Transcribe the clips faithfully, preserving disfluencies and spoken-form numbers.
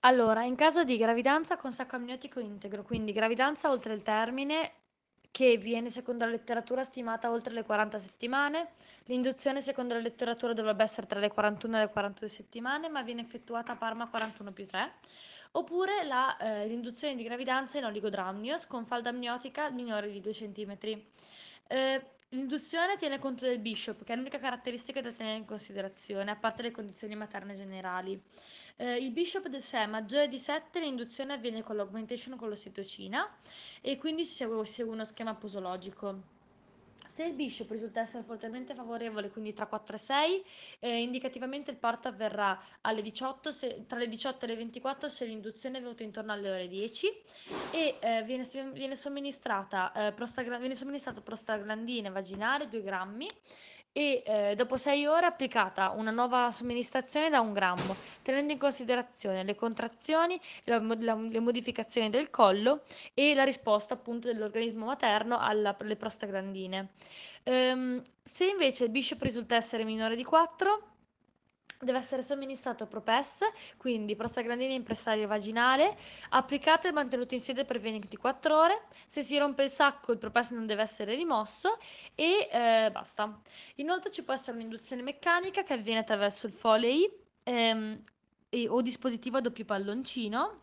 Allora, in caso di gravidanza con sacco amniotico integro, quindi gravidanza oltre il termine, che viene secondo la letteratura stimata oltre le quaranta settimane, l'induzione secondo la letteratura dovrebbe essere tra le quarantuno e le quarantadue settimane, ma viene effettuata a Parma quarantuno più tre, oppure la, eh, l'induzione di gravidanza in oligodramnios con falda amniotica minore di due centimetri. Eh, l'induzione tiene conto del bishop, che è l'unica caratteristica da tenere in considerazione, a parte le condizioni materne generali. Eh, il bishop del sé è maggiore di sette, l'induzione avviene con l'augmentation con l'ossitocina e quindi si segue, si segue uno schema posologico. Se il bishop risulta essere fortemente favorevole, quindi tra quattro e sei, eh, indicativamente il parto avverrà alle diciotto, se- tra le diciotto e le ventiquattro se l'induzione è avvenuta intorno alle ore dieci e eh, viene, viene somministrata, eh, prostagra- viene somministrato prostaglandine vaginale due grammi e eh, dopo sei ore applicata una nuova somministrazione da un grammo, tenendo in considerazione le contrazioni, la- la- le modificazioni del collo e la risposta appunto dell'organismo materno alla- alle prostaglandine. Ehm, se invece il bishop risulta essere minore di quattro, deve essere somministrato Propes, quindi prostaglandina impressaria vaginale, applicate e mantenute in sede per ventiquattro ore. Se si rompe il sacco, il Propes non deve essere rimosso e eh, basta. Inoltre ci può essere un'induzione meccanica che avviene attraverso il Foley ehm, e- o dispositivo a doppio palloncino.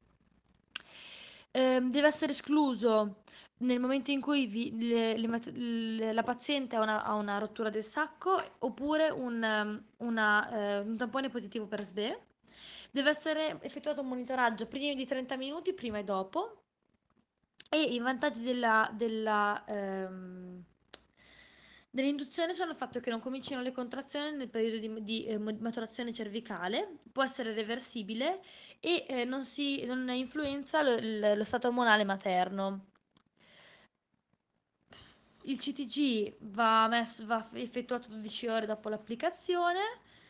Ehm, deve essere escluso nel momento in cui vi- le- le mat- le- la paziente ha una, ha una rottura del sacco oppure un, ehm, una, eh, un tampone positivo per S B E. Deve essere effettuato un monitoraggio prima di trenta minuti, prima e dopo. E i vantaggi della, della, ehm, dell'induzione sono il fatto che non cominciano le contrazioni nel periodo di, di, eh, maturazione cervicale, può essere reversibile e eh, non, si, non influenza lo, il- lo stato ormonale materno. Il C T G va, messo- va effettuato dodici ore dopo l'applicazione.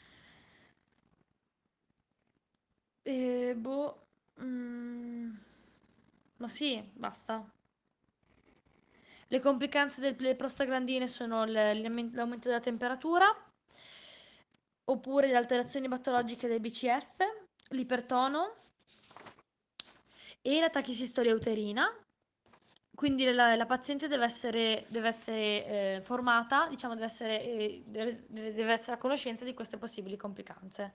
E boh. mm, ma sì, basta. Le complicanze del- delle prostaglandine sono l- l'aumento della temperatura, oppure le alterazioni patologiche del B C F, l'ipertono e la tachisistolia uterina. Quindi la, la paziente deve essere, deve essere eh, formata, diciamo, deve essere, eh, deve, deve essere a conoscenza di queste possibili complicanze.